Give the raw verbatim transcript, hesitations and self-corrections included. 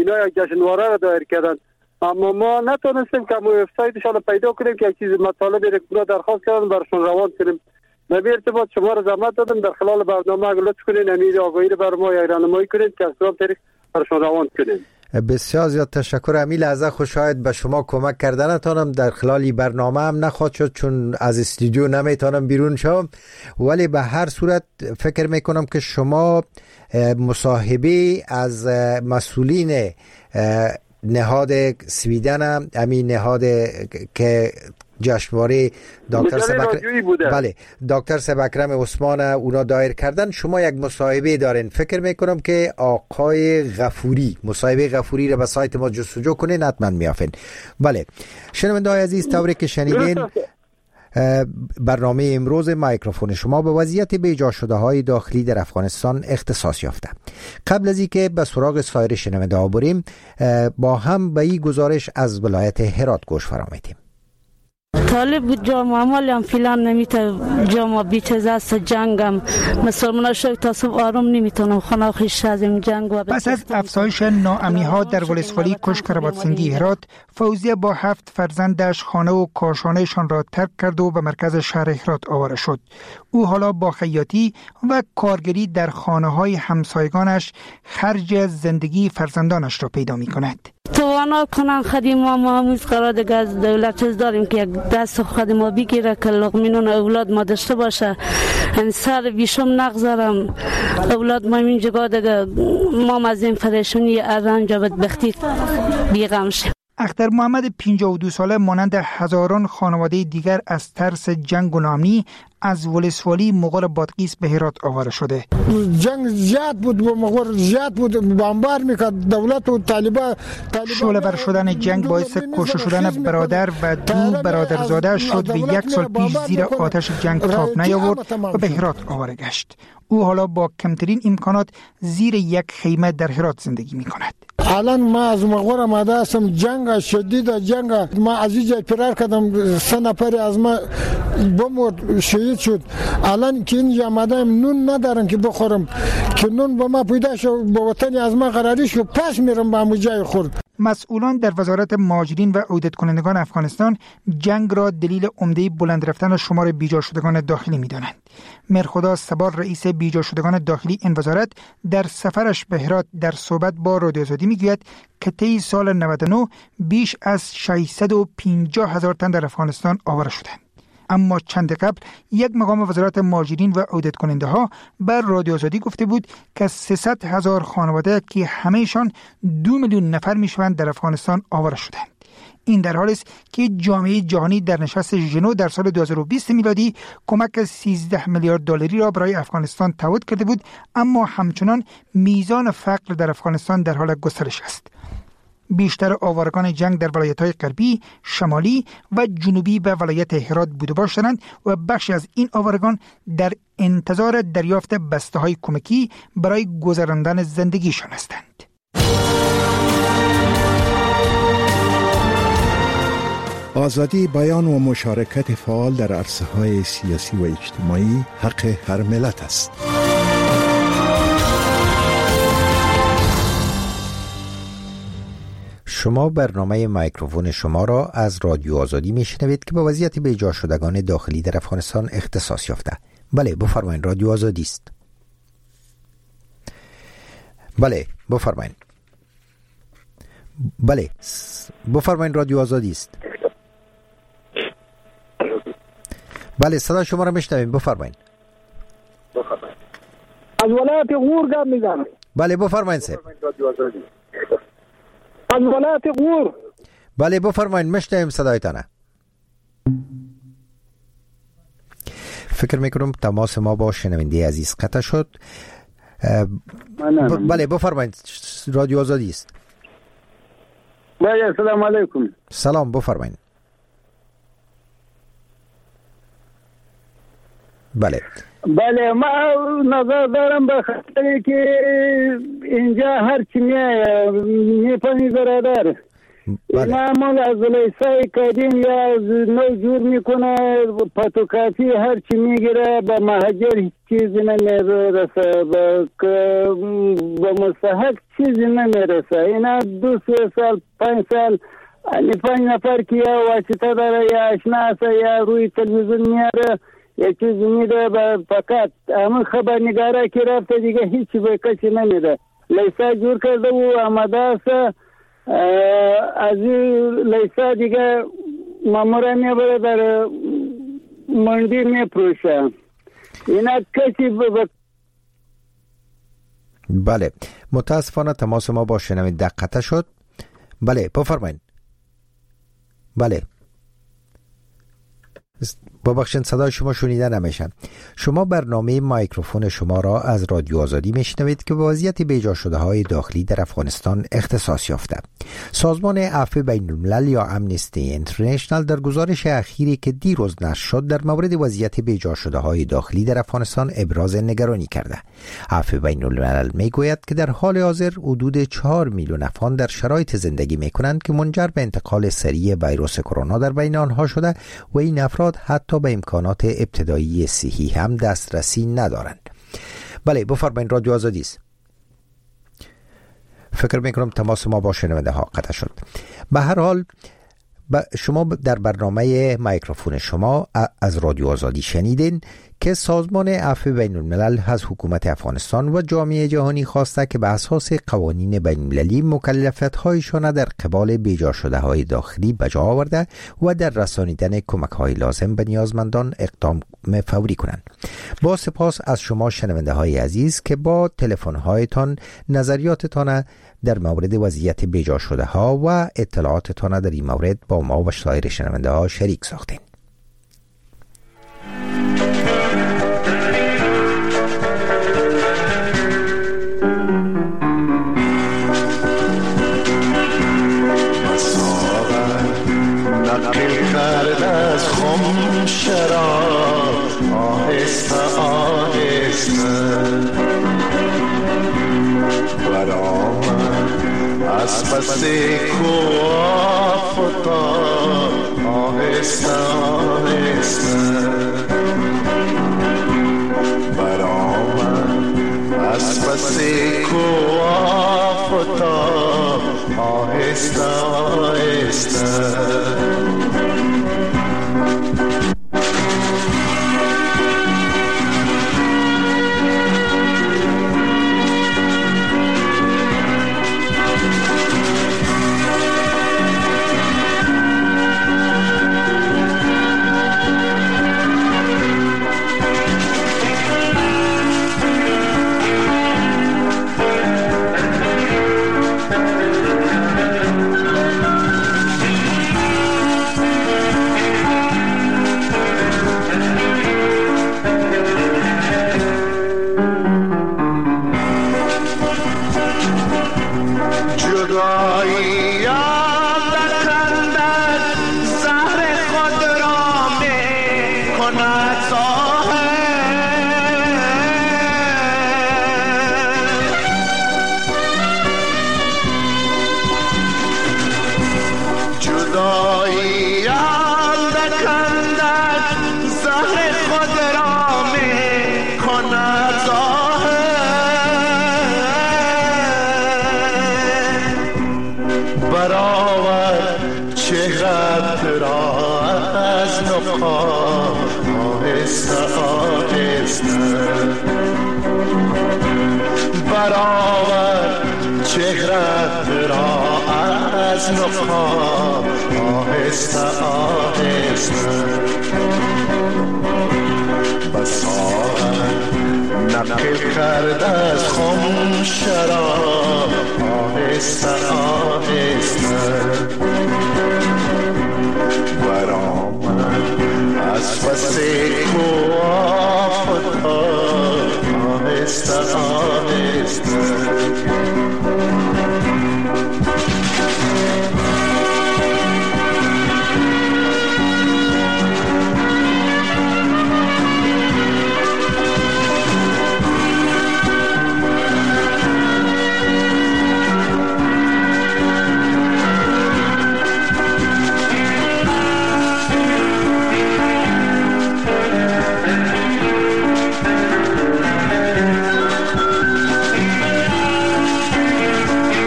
اینا یک جشنواره را دایر کردن، اما ما نتونستیم که وبسایتشان رو پیدا کنیم که یک چیز مطالبی را که درخواست کردن برشون روان کنیم. به ارتباط شما را زحمت دادم در خلال برنامه اگه لطف کنین امید آگاهی رو بر ما یک راهنمایی کنید که از کدام طریق برشون روان کنیم. بسیار زیاد تشکر. امی لحظه خوشایند به شما کمک کردنتانم در خلال برنامه هم نخواهد شد چون از استودیو نمیتونم بیرون شم، ولی به هر صورت فکر میکنم که شما مصاحبه از مسئولین نهاد سویدن، همین نهاد که جشنواره دکتر سبکرم بله دکتر سبکرم عثمان اونا دایر کردن، شما یک مصاحبه دارین. فکر میکنم که آقای غفوری، مصاحبه غفوری رو به سایت ما جستجو کنین حتما میافین. بله شنونده‌های عزیز، طوری که شنیدین برنامه امروز مایکروفون شما به وضعیت بیجا شده های داخلی در افغانستان اختصاص یافته. قبل از اینکه به سراغ سایر شنونده ها بریم، با هم به این گزارش از ولایت هرات گوش فراماییم. طالب بود جامعه عمالی هم فیلان نمیته جامعه بیچز است جنگم مسلمان شد تا صبح آروم نمیتونم خانه خیش از این جنگ. و پس از افزایش ناامنی ها در ولسوالی کشکربادسنگی هرات، فوزیه با هفت فرزندش خانه و کاشانهشان را ترک کرد و به مرکز شهر هرات آواره شد. او حالا با خیاطی و کارگری در خانه های همسایگانش خرج زندگی فرزندانش را پیدا می کند. توانا کنن خدیم ما معموز قرار دیگه از دولت چیز داریم که یک دست خدیم ما بگیره که لقمینون اولاد ما داشته باشه، این سر بیشم نگذارم اولاد ما این جگاه دیگه ما از این پریشانی ارنج و بدبختی بیغم شیم. اختر محمد پنجاه و دو ساله مانند هزاران خانواده دیگر از ترس جنگ و ناامنی از ولسوالی مغول بادغیس به هرات آواره شده. جنگ زیاد بود و مغول زیاد بود، بمبار میکرد دولت و طالبان. شعله‌ور شدن جنگ باعث کشته شدن برادر و دو برادرزاده شد و یک سال پیش زیر آتش جنگ تاب نیاورد و به هرات آواره گشت. او حالا با کمترین امکانات زیر یک خیمه در هرات زندگی میکند. الان ما از مغول آمده هستم، جنگ شدید، جنگ ما از اینجا فرار کردم، سه نفر از ما بمرد شهید شد. الان که اینجا آمدم نون ندارم که بخورم، که نون با ما پیدا شد با وطن از ما قراری شد، پس میرم به همون جای خورد. مسئولان در وزارت مهاجرین و عودت کنندگان افغانستان جنگ را دلیل عمده بلند رفتن شمار بیجا شدگان داخلی می‌دانند. مرخدا سبار رئیس بیجا شدگان داخلی این وزارت در سفرش به هرات در صحبت با رادیو آزادی میگوید که طی سال نود و نه بیش از ششصد و پنجاه هزار تن در افغانستان آواره شدند. اما چند قبل یک مقام وزارت مهاجرین و عودت کننده ها بر رادیو آزادی گفته بود که سیصد هزار خانواده که همهشان دو میلیون نفر میشوند در افغانستان آواره شدند. این در حالی است که جامعه جهانی در نشست ژنو در سال دو هزار و بیست میلادی کمک سیزده میلیارد دلاری را برای افغانستان تعهد کرده بود، اما همچنان میزان فقر در افغانستان در حال گسترش است. بیشتر آوارگان جنگ در ولایت‌های غربی، شمالی و جنوبی به ولایت هرات بوده باشند و بخشی از این آوارگان در انتظار دریافت بسته‌های کمکی برای گذراندن زندگیشان هستند. آزادی بیان و مشارکت فعال در عرصه‌های سیاسی و اجتماعی حق هر ملت است. شما برنامه مایکروفون شما را از رادیو آزادی میشنوید که به وضعیت بیجا شدگان داخلی در افغانستان اختصاص یافته. بله بفرمایید، رادیو آزادی است. بله بفرمایید. بله بفرمایید، رادیو آزادی است. بله صدا شما را میشنویم، بفرمایید. از ولایت غور گپ میزنم. بله بفرمایید صاحب. از ولایت غور. بله بفرمایید، میشنویم صدایتان. فکر میکنم تماس ما با شنونده عزیز قطع شد. ب... بله بفرمایید، رادیو آزادی است. بله سلام علیکم. سلام، بفرمایید. بله بله ما نظر دارم به خاطر که اینجا هر چی میپنی برادر اینا مال از لیسای قدیم یا از نو جور میکنه، پاتوکاتی هر چی میگیره به مهاجر هیچ چیزی نمیرسه، به مستحق چیزی نمیرسه. اینا دو سه سال پنج سال پنج نفر که یا واسطه داره یا اشنا هسته یا روی تلویزیون میاره یا چیزی میده، فقط همون خبرنگاره که رفته دیگه هیچی به کسی نمیده. لیسا جور کرده و آمده است، از این لیسا دیگه ماموره میبره در منڈی میپروشه. اینا کسی ب... بله متاسفانه تماس ما با شنونده قطع شد. بله بفرمایید. بله ببخشید صدای شما شنیده نمیشه. شما برنامه مایکروفون شما را از رادیو آزادی میشنوید که به وضعیت بیجا شده های داخلی در افغانستان اختصاص یافته. سازمان عفو بین الملل یا امنستی اینترنشنال در گزارش اخیری که دیروز نشر شد در مورد وضعیت بیجا شده های داخلی در افغانستان ابراز نگرانی کرده. عفو بین الملل میگوید که در حال حاضر حدود چهار میلیون افغان در شرایط زندگی میکنند که منجر به انتقال سریع ویروس کرونا در بین آنها شده و این افراد حتی به امکانات ابتدایی صحی هم دسترسی ندارند. بله بفرمایید، رادیو آزادی است. فکر میکنم تماس ما با شنونده ها قطع شد. به هر حال شما در برنامه مایکروفون شما از رادیو آزادی شنیدین که سازمان عفو بین الملل از حکومت افغانستان و جامعه جهانی خواسته که به اساس قوانین بین المللی مکلفیت‌هایشان در قبال بیجا شده های داخلی بجا آورده و در رسانیدن کمک‌های لازم به نیازمندان اقدام فوری کنند. با سپاس از شما شنونده های عزیز که با تلفن‌هایتان نظریاتتان در مورد وضعیت بیجا شده ها و اطلاعاتتان در این مورد با ما و سایر شنونده ها شریک ساختین. نقل کرد از خم شراب آهسته آهسته برآمد از پس کوه فتاد آهسته آهسته برآمد از پس کوه فتاد آهسته آهسته آهسته آهسته بساعت نقل کرد از خم شراب آهسته